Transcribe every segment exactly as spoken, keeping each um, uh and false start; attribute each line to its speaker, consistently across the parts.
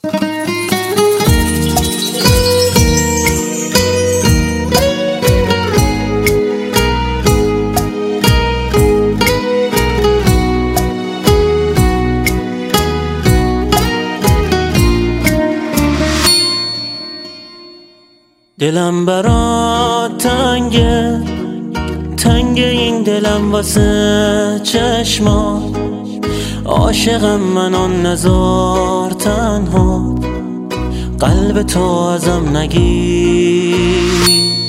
Speaker 1: دلم برات تنگه، تنگ این دلم واسه چشما، عاشقم من آن نزار تنها، قلب تو ازم نگیر.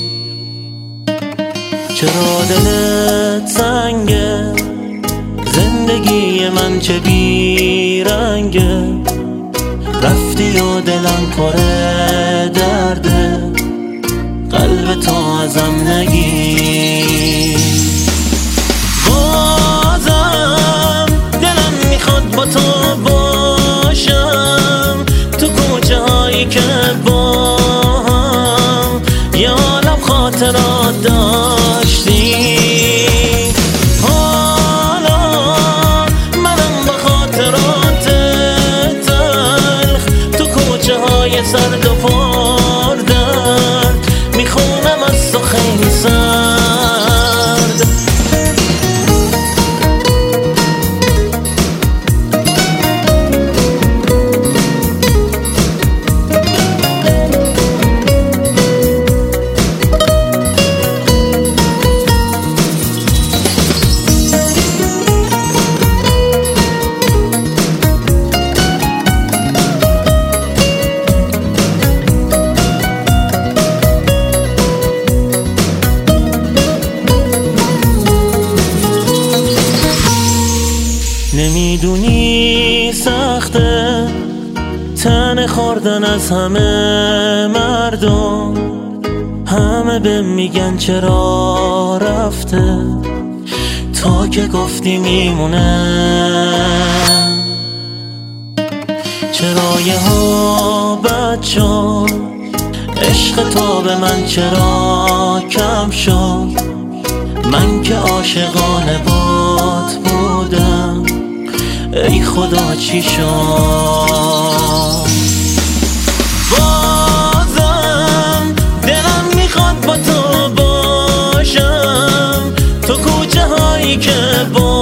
Speaker 1: چرا دلت سنگه، زندگی من چه بیرنگه، رفتی و دلم پره درده، قلب تو ازم نگیر. بازم دلم میخواد با تو باشم، تو کوچه هایی که با هم یه عالم خاطرات داشتی. حالا منم با خاطرات تلخ تو کوچه های سرد و پردرد میخونم از تو خیلی سرد. نمیدونی سخته تن خوردن از همه مردم، همه به میگن چرا رفته، تا که گفتی میمونه. چرا یه ها بد شد، عشق تو به من چرا کم شد، من که عاشقانه بات بودم، ای خدا چی شد. بازم دلم میخواد با تو باشم، تو کوچه هایی که با